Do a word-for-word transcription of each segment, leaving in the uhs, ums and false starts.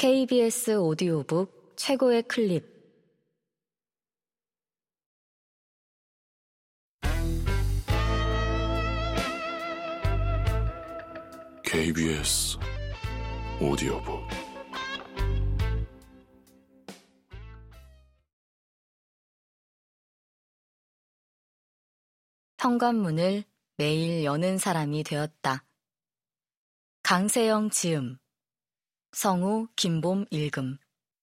케이비에스 오디오북 최고의 클립. 케이비에스 오디오북. 현관문을 매일 여는 사람이 되었다. 강세영 지음, 성우 김봄 읽음.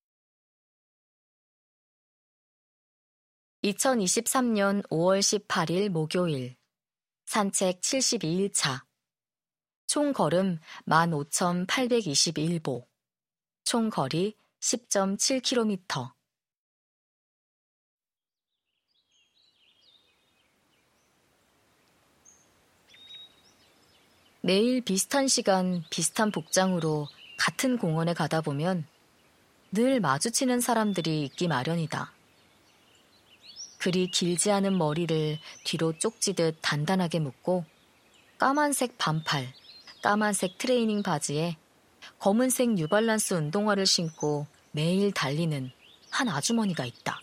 이천이십삼년 오월 십팔일 목요일, 산책 칠십이일 차, 총 걸음 만 오천팔백이십일 보, 총 거리 십 점 칠 킬로미터. 매일 비슷한 시간, 비슷한 복장으로 같은 공원에 가다 보면 늘 마주치는 사람들이 있기 마련이다. 그리 길지 않은 머리를 뒤로 쪽지듯 단단하게 묶고 까만색 반팔, 까만색 트레이닝 바지에 검은색 뉴발란스 운동화를 신고 매일 달리는 한 아주머니가 있다.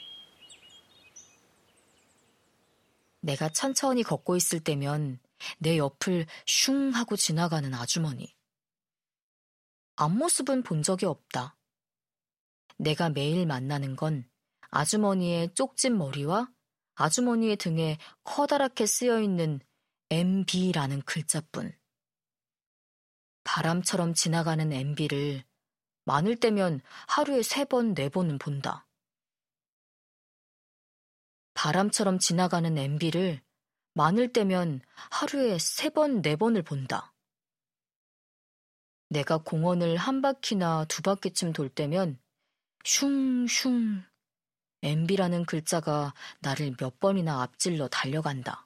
내가 천천히 걷고 있을 때면 내 옆을 슝 하고 지나가는 아주머니. 앞모습은 본 적이 없다. 내가 매일 만나는 건 아주머니의 쪽진 머리와 아주머니의 등에 커다랗게 쓰여있는 엠비라는 글자뿐. 바람처럼 지나가는 엠비를 많을 때면 하루에 세 번, 네 번은 본다. 바람처럼 지나가는 엠비를 많을 때면 하루에 세 번, 네 번을 본다. 내가 공원을 한 바퀴나 두 바퀴쯤 돌 때면 슝슝 엠비라는 글자가 나를 몇 번이나 앞질러 달려간다.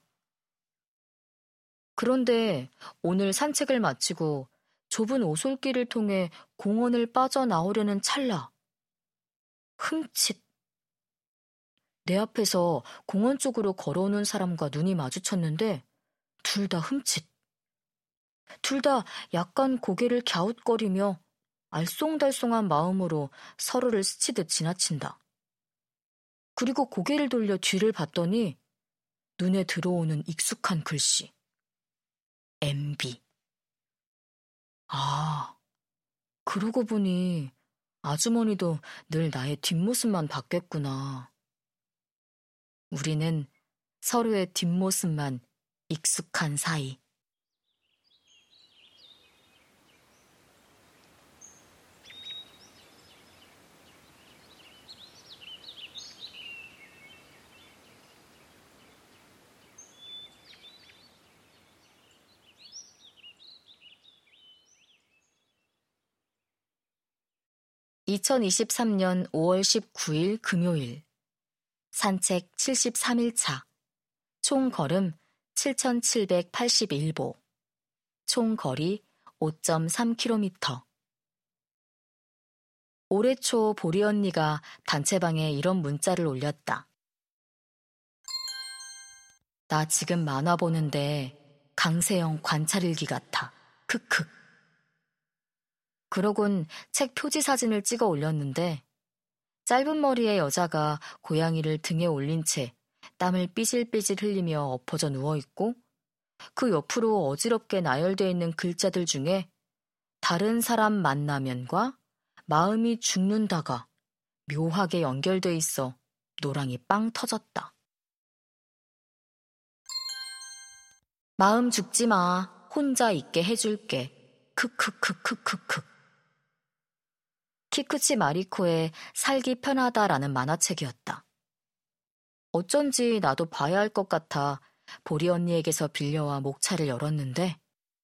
그런데 오늘 산책을 마치고 좁은 오솔길을 통해 공원을 빠져나오려는 찰나, 흠칫. 내 앞에서 공원 쪽으로 걸어오는 사람과 눈이 마주쳤는데 둘 다 흠칫. 둘 다 약간 고개를 갸웃거리며 알쏭달쏭한 마음으로 서로를 스치듯 지나친다. 그리고 고개를 돌려 뒤를 봤더니 눈에 들어오는 익숙한 글씨. 엠비. 아, 그러고 보니 아주머니도 늘 나의 뒷모습만 봤겠구나. 우리는 서로의 뒷모습만 익숙한 사이. 이천이십삼년 오월 십구일 금요일, 산책 칠십삼일 차, 총 걸음 칠천칠백팔십일 보, 총 거리 오 점 삼 킬로미터. 올해 초 보리 언니가 단체방에 이런 문자를 올렸다. 나 지금 만화 보는데 강세영 관찰일기 같아. 크크. 그러곤 책 표지 사진을 찍어 올렸는데 짧은 머리의 여자가 고양이를 등에 올린 채 땀을 삐질삐질 흘리며 엎어져 누워있고 그 옆으로 어지럽게 나열되어 있는 글자들 중에 다른 사람 만나면과 마음이 죽는다가 묘하게 연결돼 있어 노랑이 빵 터졌다. 마음 죽지 마. 혼자 있게 해줄게. 크크크크크크. 키쿠치 마리코의 살기 편하다라는 만화책이었다. 어쩐지 나도 봐야 할 것 같아 보리 언니에게서 빌려와 목차를 열었는데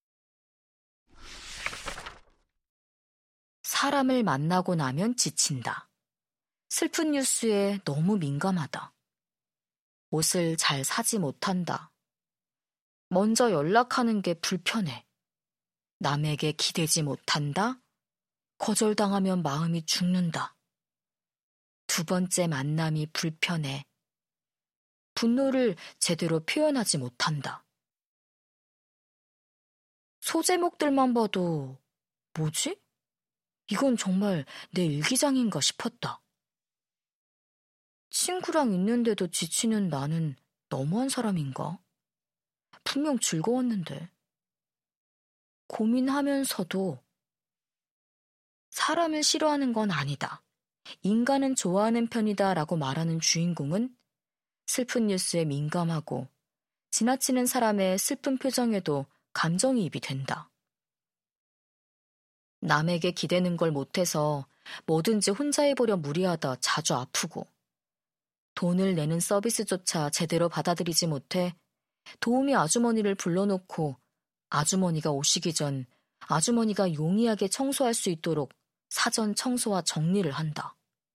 사람을 만나고 나면 지친다. 슬픈 뉴스에 너무 민감하다. 옷을 잘 사지 못한다. 먼저 연락하는 게 불편해. 남에게 기대지 못한다. 거절당하면 마음이 죽는다. 두 번째 만남이 불편해. 분노를 제대로 표현하지 못한다. 소제목들만 봐도 뭐지? 이건 정말 내 일기장인가 싶었다. 친구랑 있는데도 지치는 나는 너무한 사람인가? 분명 즐거웠는데. 고민하면서도 사람을 싫어하는 건 아니다. 인간은 좋아하는 편이다 라고 말하는 주인공은 슬픈 뉴스에 민감하고 지나치는 사람의 슬픈 표정에도 감정이입이 된다. 남에게 기대는 걸 못해서 뭐든지 혼자 해보려 무리하다 자주 아프고 돈을 내는 서비스조차 제대로 받아들이지 못해 도우미 아주머니를 불러놓고 아주머니가 오시기 전 아주머니가 용이하게 청소할 수 있도록 사전 청소와 정리를 한다.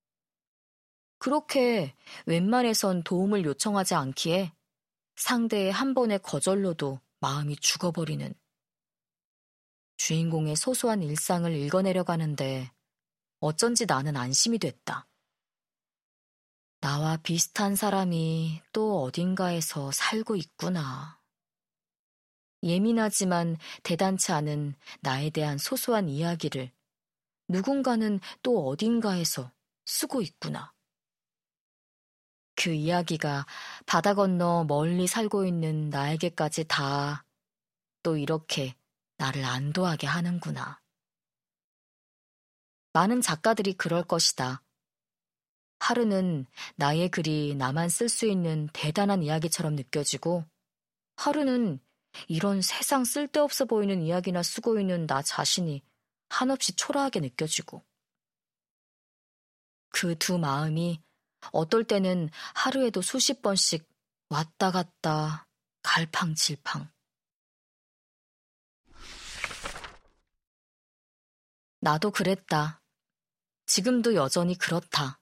그렇게 웬만해선 도움을 요청하지 않기에 상대의 한 번의 거절로도 마음이 죽어버리는 주인공의 소소한 일상을 읽어내려가는데 어쩐지 나는 안심이 됐다. 나와 비슷한 사람이 또 어딘가에서 살고 있구나. 예민하지만 대단치 않은 나에 대한 소소한 이야기를 누군가는 또 어딘가에서 쓰고 있구나. 그 이야기가 바다 건너 멀리 살고 있는 나에게까지 다 또 이렇게 나를 안도하게 하는구나. 많은 작가들이 그럴 것이다. 하루는 나의 글이 나만 쓸 수 있는 대단한 이야기처럼 느껴지고 하루는 이런 세상 쓸데없어 보이는 이야기나 쓰고 있는 나 자신이 한없이 초라하게 느껴지고 그 두 마음이 어떨 때는 하루에도 수십 번씩 왔다 갔다 갈팡질팡. 나도 그랬다. 지금도 여전히 그렇다.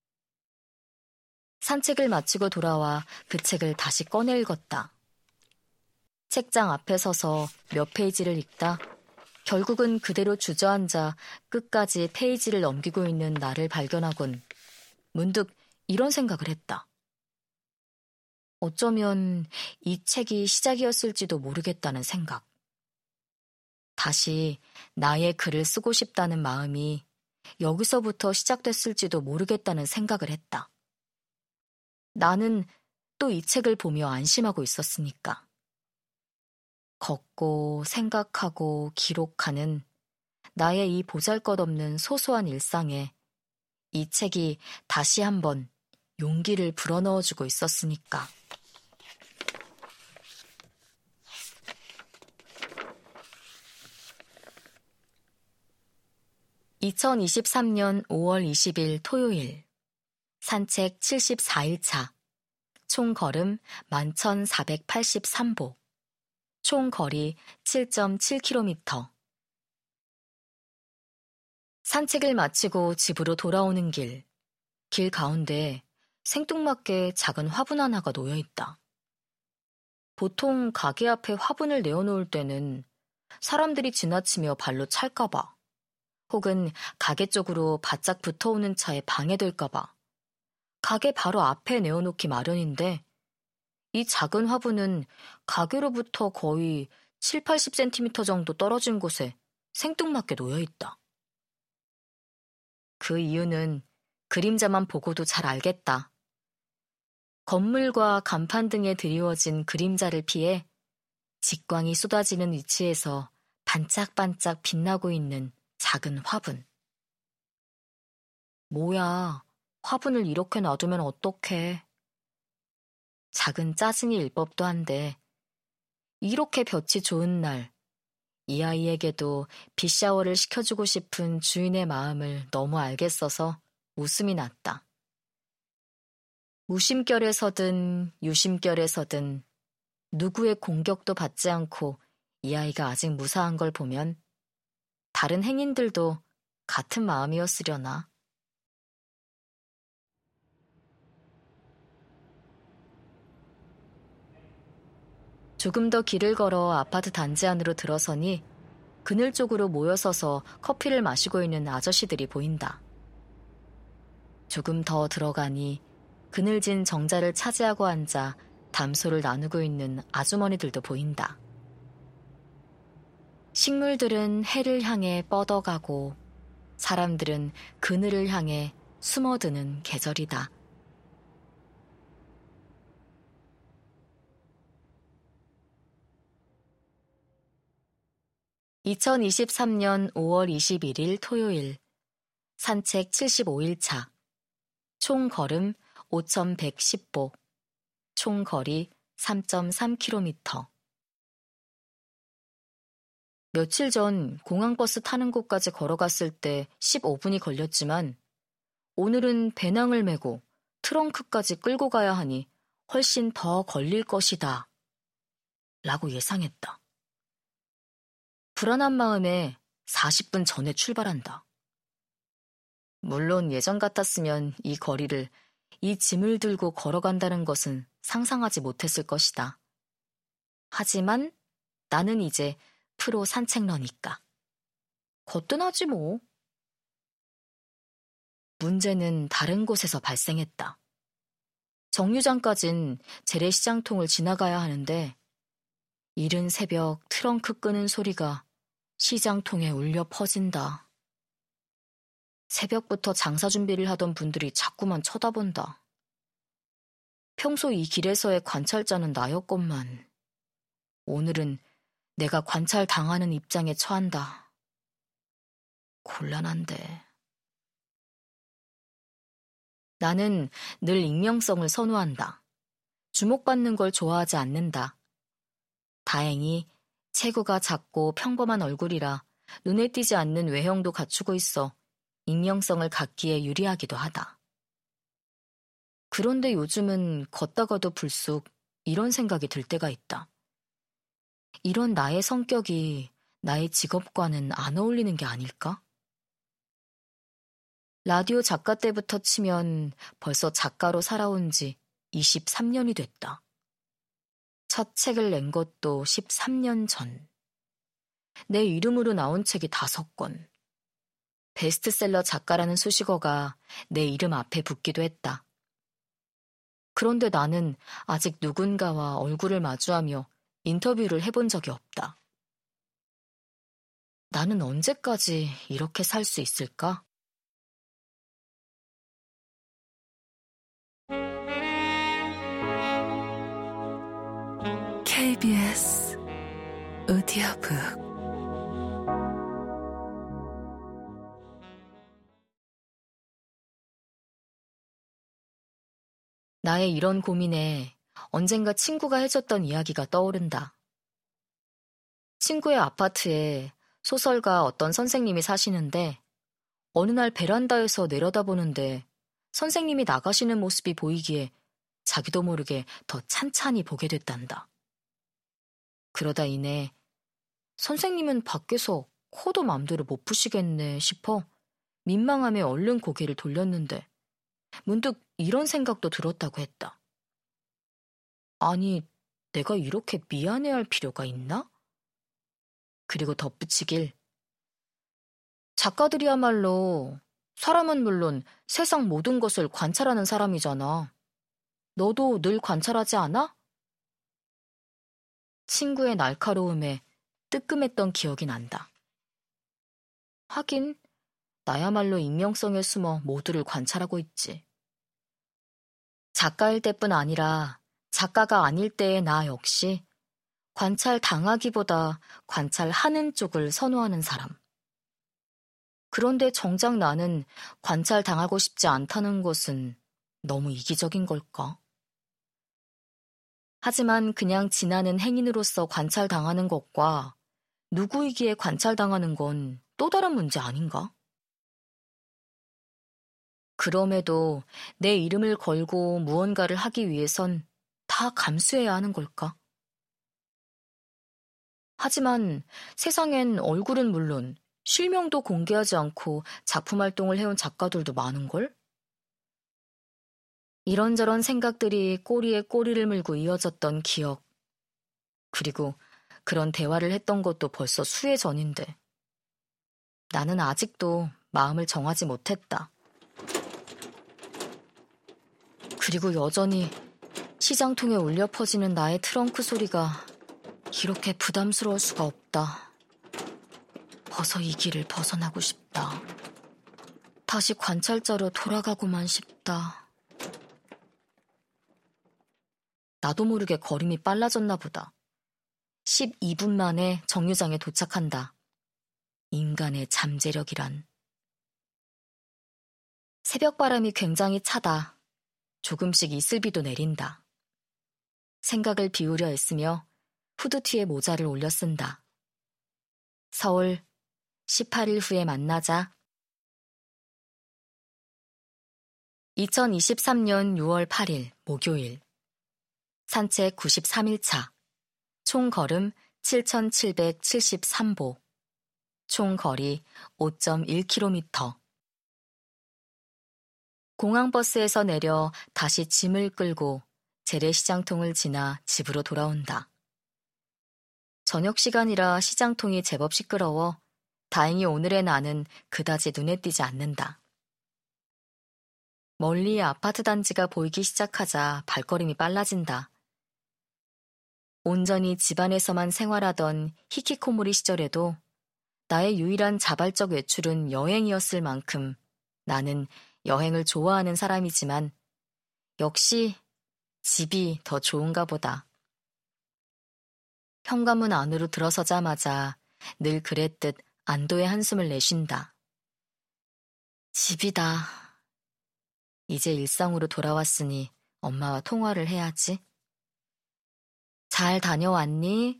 산책을 마치고 돌아와 그 책을 다시 꺼내 읽었다. 책장 앞에 서서 몇 페이지를 읽다 결국은 그대로 주저앉아 끝까지 페이지를 넘기고 있는 나를 발견하곤 문득 이런 생각을 했다. 어쩌면 이 책이 시작이었을지도 모르겠다는 생각. 다시 나의 글을 쓰고 싶다는 마음이 여기서부터 시작됐을지도 모르겠다는 생각을 했다. 나는 또 이 책을 보며 안심하고 있었으니까. 걷고 생각하고 기록하는 나의 이 보잘것없는 소소한 일상에 이 책이 다시 한번 용기를 불어넣어주고 있었으니까. 이천이십삼 년 오월 이십일 토요일 산책 칠십사 일 차 총 걸음 만 천사백팔십삼 보 총 거리 칠 점 칠 킬로미터. 산책을 마치고 집으로 돌아오는 길, 길 가운데 생뚱맞게 작은 화분 하나가 놓여있다. 보통 가게 앞에 화분을 내어놓을 때는 사람들이 지나치며 발로 찰까봐 혹은 가게 쪽으로 바짝 붙어오는 차에 방해될까봐 가게 바로 앞에 내어놓기 마련인데 이 작은 화분은 가게로부터 거의 칠, 팔십 센티미터 정도 떨어진 곳에 생뚱맞게 놓여있다. 그 이유는 그림자만 보고도 잘 알겠다. 건물과 간판 등에 드리워진 그림자를 피해 직광이 쏟아지는 위치에서 반짝반짝 빛나고 있는 작은 화분. 뭐야, 화분을 이렇게 놔두면 어떡해. 작은 짜증이 일 법도 한데 이렇게 볕이 좋은 날 이 아이에게도 빛샤워를 시켜주고 싶은 주인의 마음을 너무 알겠어서 웃음이 났다. 무심결에서든 유심결에서든 누구의 공격도 받지 않고 이 아이가 아직 무사한 걸 보면 다른 행인들도 같은 마음이었으려나. 조금 더 길을 걸어 아파트 단지 안으로 들어서니 그늘 쪽으로 모여서서 커피를 마시고 있는 아저씨들이 보인다. 조금 더 들어가니 그늘진 정자를 차지하고 앉아 담소를 나누고 있는 아주머니들도 보인다. 식물들은 해를 향해 뻗어가고 사람들은 그늘을 향해 숨어드는 계절이다. 이천이십삼년 오월 이십일일 토요일, 산책 칠십오 일차, 총 걸음 오천백십보, 총 거리 삼 점 삼 킬로미터. 며칠 전 공항버스 타는 곳까지 걸어갔을 때 십오분이 걸렸지만 오늘은 배낭을 메고 트렁크까지 끌고 가야 하니 훨씬 더 걸릴 것이다 라고 예상했다. 불안한 마음에 사십분 전에 출발한다. 물론 예전 같았으면 이 거리를 이 짐을 들고 걸어간다는 것은 상상하지 못했을 것이다. 하지만 나는 이제 프로 산책러니까. 거뜬하지 뭐. 문제는 다른 곳에서 발생했다. 정류장까진 재래시장통을 지나가야 하는데 이른 새벽 트렁크 끄는 소리가 시장통에 울려 퍼진다. 새벽부터 장사 준비를 하던 분들이 자꾸만 쳐다본다. 평소 이 길에서의 관찰자는 나였건만 오늘은 내가 관찰당하는 입장에 처한다. 곤란한데. 나는 늘 익명성을 선호한다. 주목받는 걸 좋아하지 않는다. 다행히 체구가 작고 평범한 얼굴이라 눈에 띄지 않는 외형도 갖추고 있어 익명성을 갖기에 유리하기도 하다. 그런데 요즘은 걷다가도 불쑥 이런 생각이 들 때가 있다. 이런 나의 성격이 나의 직업과는 안 어울리는 게 아닐까? 라디오 작가 때부터 치면 벌써 작가로 살아온 지 이십삼년이 됐다. 첫 책을 낸 것도 십삼년 전. 내 이름으로 나온 책이 다섯 권. 베스트셀러 작가라는 수식어가 내 이름 앞에 붙기도 했다. 그런데 나는 아직 누군가와 얼굴을 마주하며 인터뷰를 해본 적이 없다. 나는 언제까지 이렇게 살 수 있을까? 케이비에스 오디오북 나의 이런 고민에 언젠가 친구가 해줬던 이야기가 떠오른다. 친구의 아파트에 소설가 어떤 선생님이 사시는데 어느 날 베란다에서 내려다보는데 선생님이 나가시는 모습이 보이기에 자기도 모르게 더 찬찬히 보게 됐단다. 그러다 이내 선생님은 밖에서 코도 맘대로 못 푸시겠네 싶어 민망함에 얼른 고개를 돌렸는데 문득 이런 생각도 들었다고 했다. 아니, 내가 이렇게 미안해할 필요가 있나? 그리고 덧붙이길. 작가들이야말로 사람은 물론 세상 모든 것을 관찰하는 사람이잖아. 너도 늘 관찰하지 않아? 친구의 날카로움에 뜨끔했던 기억이 난다. 하긴 나야말로 익명성에 숨어 모두를 관찰하고 있지. 작가일 때뿐 아니라 작가가 아닐 때의 나 역시 관찰당하기보다 관찰하는 쪽을 선호하는 사람. 그런데 정작 나는 관찰당하고 싶지 않다는 것은 너무 이기적인 걸까? 하지만 그냥 지나는 행인으로서 관찰당하는 것과 누구이기에 관찰당하는 건 또 다른 문제 아닌가? 그럼에도 내 이름을 걸고 무언가를 하기 위해선 다 감수해야 하는 걸까? 하지만 세상엔 얼굴은 물론 실명도 공개하지 않고 작품 활동을 해온 작가들도 많은걸? 이런저런 생각들이 꼬리에 꼬리를 물고 이어졌던 기억. 그리고 그런 대화를 했던 것도 벌써 수해 전인데 나는 아직도 마음을 정하지 못했다. 그리고 여전히 시장통에 울려 퍼지는 나의 트렁크 소리가 이렇게 부담스러울 수가 없다. 어서 이 길을 벗어나고 싶다. 다시 관찰자로 돌아가고만 싶다. 나도 모르게 걸음이 빨라졌나 보다. 십이 분 만에 정류장에 도착한다. 인간의 잠재력이란. 새벽 바람이 굉장히 차다. 조금씩 이슬비도 내린다. 생각을 비우려 애쓰며 후드티에 모자를 올려 쓴다. 서울, 십팔 일 후에 만나자. 이천이십삼 년 유월 팔 일 목요일. 산책 구십삼 일 차. 총 걸음 칠천칠백칠십삼 보. 총 거리 오 점 일 킬로미터. 공항버스에서 내려 다시 짐을 끌고 재래시장통을 지나 집으로 돌아온다. 저녁 시간이라 시장통이 제법 시끄러워 다행히 오늘의 나는 그다지 눈에 띄지 않는다. 멀리 아파트 단지가 보이기 시작하자 발걸음이 빨라진다. 온전히 집안에서만 생활하던 히키코모리 시절에도 나의 유일한 자발적 외출은 여행이었을 만큼 나는 여행을 좋아하는 사람이지만 역시 집이 더 좋은가 보다. 현관문 안으로 들어서자마자 늘 그랬듯 안도의 한숨을 내쉰다. 집이다. 이제 일상으로 돌아왔으니 엄마와 통화를 해야지. 잘 다녀왔니?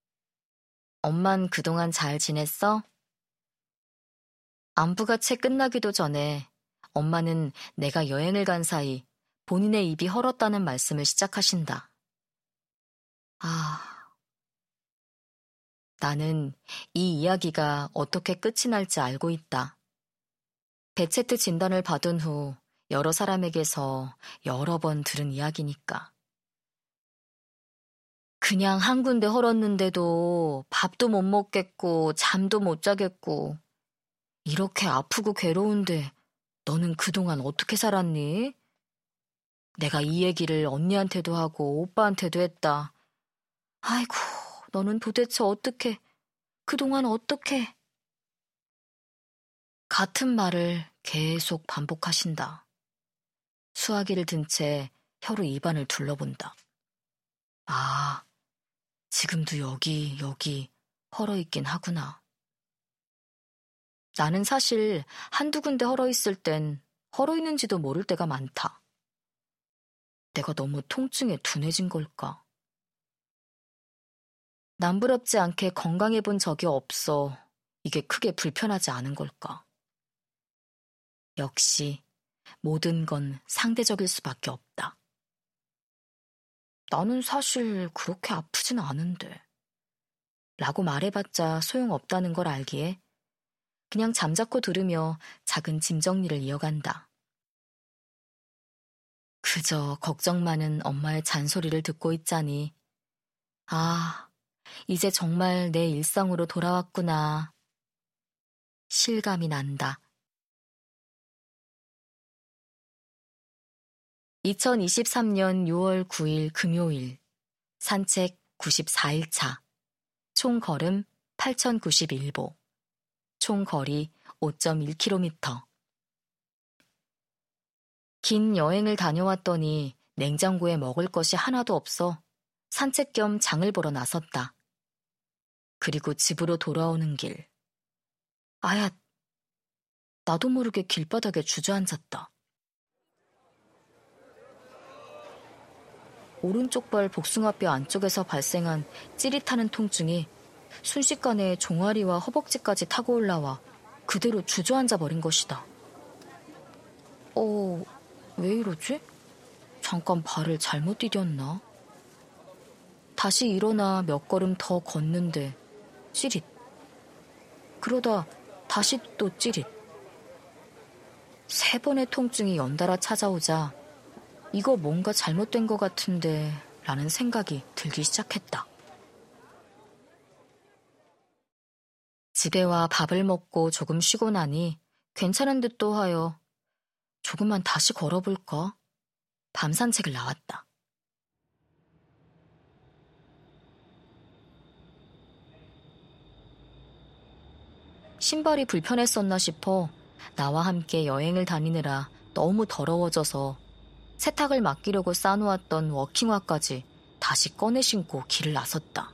엄만 그동안 잘 지냈어? 안부가 채 끝나기도 전에 엄마는 내가 여행을 간 사이 본인의 입이 헐었다는 말씀을 시작하신다. 아, 나는 이 이야기가 어떻게 끝이 날지 알고 있다. 베체트 진단을 받은 후 여러 사람에게서 여러 번 들은 이야기니까. 그냥 한 군데 헐었는데도 밥도 못 먹겠고 잠도 못 자겠고 이렇게 아프고 괴로운데 너는 그동안 어떻게 살았니? 내가 이 얘기를 언니한테도 하고 오빠한테도 했다. 아이고, 너는 도대체 어떻게, 그동안 어떻게. 같은 말을 계속 반복하신다. 수화기를 든 채 혀로 입안을 둘러본다. 아, 지금도 여기, 여기 헐어있긴 하구나. 나는 사실 한두 군데 헐어있을 땐 헐어있는지도 모를 때가 많다. 내가 너무 통증에 둔해진 걸까? 남부럽지 않게 건강해 본 적이 없어 이게 크게 불편하지 않은 걸까? 역시 모든 건 상대적일 수밖에 없다. 나는 사실 그렇게 아프진 않은데 라고 말해봤자 소용없다는 걸 알기에 그냥 잠자코 들으며 작은 짐 정리를 이어간다. 그저 걱정 많은 엄마의 잔소리를 듣고 있자니 아, 이제 정말 내 일상으로 돌아왔구나. 실감이 난다. 이천이십삼 년 유월 구 일 금요일. 산책 구십사 일 차. 총 걸음 팔천구십일 보. 총 거리 오 점 일 킬로미터. 긴 여행을 다녀왔더니 냉장고에 먹을 것이 하나도 없어 산책 겸 장을 보러 나섰다. 그리고 집으로 돌아오는 길. 아야, 나도 모르게 길바닥에 주저앉았다. 오른쪽 발 복숭아뼈 안쪽에서 발생한 찌릿하는 통증이 순식간에 종아리와 허벅지까지 타고 올라와 그대로 주저앉아 버린 것이다. 어, 왜 이러지? 잠깐 발을 잘못 디뎠나? 다시 일어나 몇 걸음 더 걷는데 찌릿. 그러다 다시 또 찌릿. 세 번의 통증이 연달아 찾아오자 이거 뭔가 잘못된 것 같은데 라는 생각이 들기 시작했다. 집에 와 밥을 먹고 조금 쉬고 나니 괜찮은 듯도 하여 조금만 다시 걸어볼까? 밤 산책을 나왔다. 신발이 불편했었나 싶어 나와 함께 여행을 다니느라 너무 더러워져서 세탁을 맡기려고 싸놓았던 워킹화까지 다시 꺼내 신고 길을 나섰다.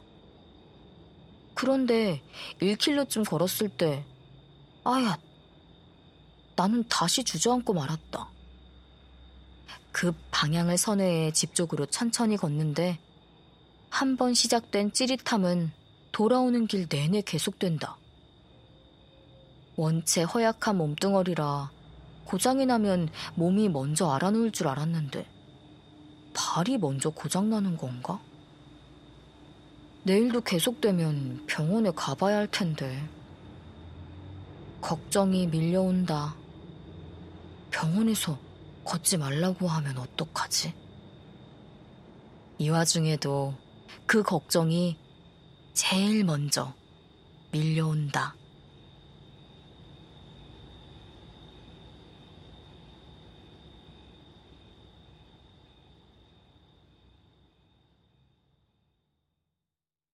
그런데 일 킬로미터쯤 걸었을 때 아야, 나는 다시 주저앉고 말았다. 급 방향을 선회해 집 쪽으로 천천히 걷는데 한 번 시작된 찌릿함은 돌아오는 길 내내 계속된다. 원체 허약한 몸뚱어리라 고장이 나면 몸이 먼저 알아놓을 줄 알았는데 발이 먼저 고장나는 건가? 내일도 계속되면 병원에 가봐야 할 텐데. 걱정이 밀려온다. 병원에서 걷지 말라고 하면 어떡하지? 이 와중에도 그 걱정이 제일 먼저 밀려온다.